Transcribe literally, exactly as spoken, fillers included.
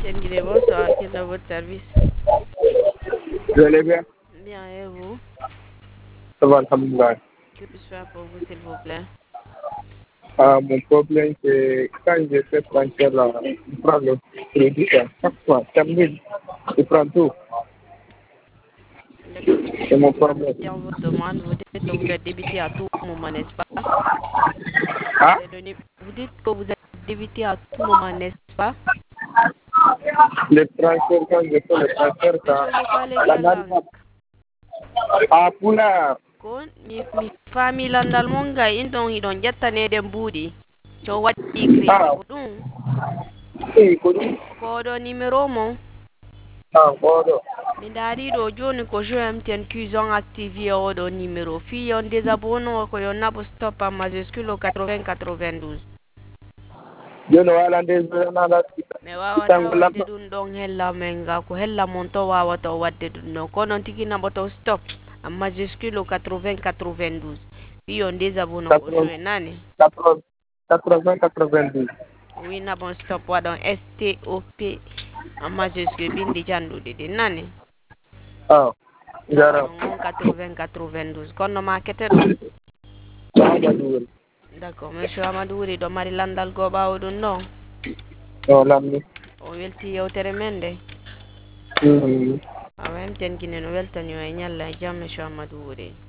Guinée, bonsoir, quel est votre service? Vous allez bien? Bien, et vous? Ça va, alhamdoulilah. Que puis-je faire pour vous, s'il vous plaît? Ah, mon problème, c'est quand je fais transfert là, je prends le crédit, là, chaque fois, termine, je prends tout. D'accord, si je C'est mon comprends problème. bien votre demande, vous dites que vous êtes débité à tout moment, n'est-ce pas? Ah? C'est le nu- Vous dites que vous êtes débité à tout moment, n'est-ce pas? Le transfert, quand je fais le transfert, ça, Monsieur, vous parlez ça quelle n'arrive langue? pas. Ah, pour la, Kon mi mi fami landal mon ga indon hidon jettanede mbuudi to waddi crédit ah, ko ɗum oui, connu. ko ɗo numéro mon Ah, bon, mi daari ɗo joni ko jeu mtn cuison activé oɗo numéro fi yon désabonné ko yo naɓo stop en majuscule au quatre-vingts quatre-vingt-douze je ne vois pas des gens mi qui sont wawata là. wadde ɗum ɗon hella men ga ko hella mon to wawata wadde ɗum ɗon ko noon tigi naɓoto stop en majuscule au quatre-vingts quatre-vingt-douze fi yon désabonné ko joué nani quatre-vingts quatre-vingt-dix. oui na bon stop waɗon S T O P en majuscule bindi janɗuɗi ɗi nani Ah, tawa jaram. ɗon on quatre-vingts quatre-vingt-douze konno ma keteɗo Amadou. d' accord monsieur amadou wuri ɗo mari landal goo ɓawo ɗum ɗon No, lamni. o welti yewtere men nde Mm. awa hemten guine no weltani o e ñalla e jaam monsieur amadou wuri